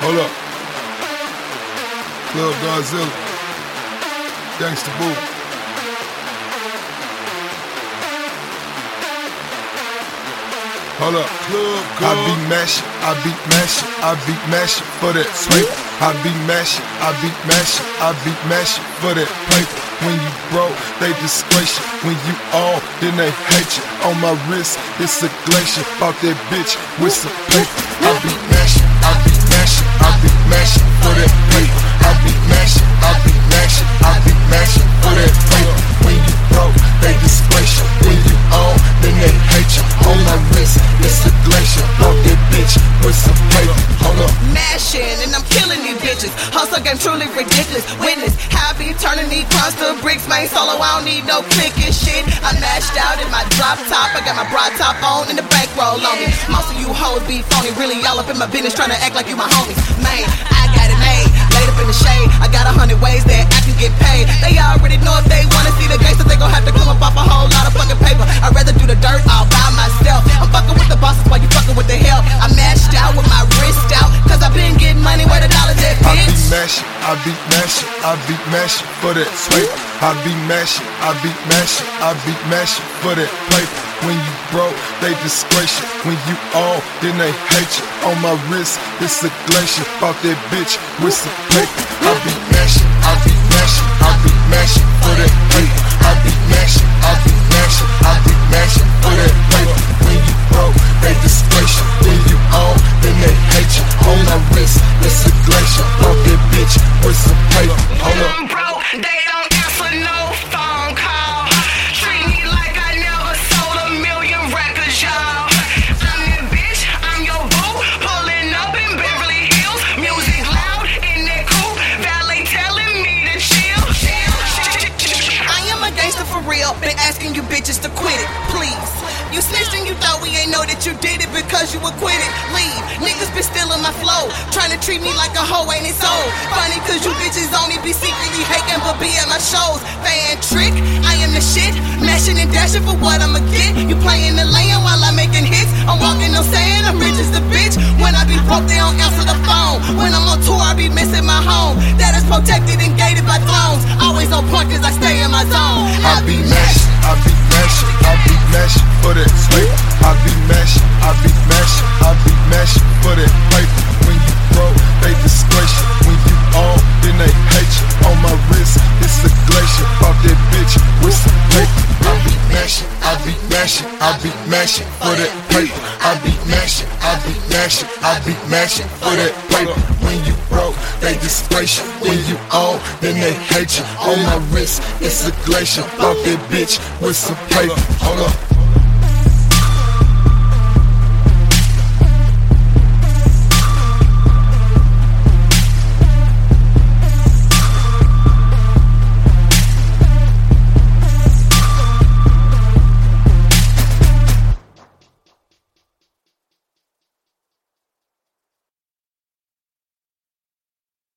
Hold up. Club Godzilla. Gangsta Boo. Hold up. Club God. I be mashing for that paper. I be mashing for that paper. When you broke, they disgrace you. When you all, then they hate you. On my wrist, it's a glacier. Bought that bitch with some paper. I be mashing for that paper. I be mashing for that paper. When you broke, they disgrace you. When you all, then they hate you. On my wrist, it's a glacier. Bought that bitch with some paper. Hold up. Mashing and I'm killing these bitches. Hustle game truly ridiculous. Witness how I be turning these crowns to bricks. Man, solo, I don't need no click and shit. I mashed out in my drop top. I got my bra top on and the bankroll on me. Most of you hoes be phony. Really all up in my business trying to act like you my homies. Man, I got it made. Laid up in the shade. I got 100 ways that I can get paid. They already know if they wanna see the gangsters, they gon' have to come up off a whole lot of fucking paper. I'd rather do the dirt all by myself. I'm fucking with the bosses while you fucking with the help. I mashed out with my wrist out, cause I been getting money where the dollars at, bitch. I be mashing for that paper. I be mashing for that paper. When you broke, they disgrace you. When you all, then they hate you. On my wrist, it's a glacier. Bought that bitch with some paper. I be mashing for that paper. I be mashing for that paper. When you broke, they disgrace you. When you all, then they hate you. On my wrist, it's a glacier. Bought that bitch with some paper. Hold up. Bro, they don't answer no phone call. Treat me like I never sold a million records, y'all. I'm that bitch, I'm your boo. Pulling up in Beverly Hills. Music loud in that coupe. Valet telling me to chill. I am a gangster for real. Been asking you bitches to quit it, please. You snitched and you thought we ain't know that you did it because you were quit it. Leave. Niggas been stealing my flow. Trying to treat me like a hoe, ain't it so? Funny cause you bitches only be secretly hating but be at my shows. Fan trick, I am the shit. Mashing and dashing for what I'ma get. You playing the lane while I'm making hits. I'm walking on saying I'm rich as the bitch. When I be broke, they don't answer the phone. When I'm on tour, I be missing my home. That is protected and gated by thrones. Always on point cause I stay in my zone. I be mashing for that paper. I be mashing for that paper. When you broke, they disgrace you. When you all, then they hate you. On my wrist, it's a glacier. Bought that bitch with some paper. I be mashing for that paper. I be mashing for that paper. When you broke, they disgrace you. When you all, then they hate you. On my wrist, it's a glacier. Bought that bitch with some paper. Hold up.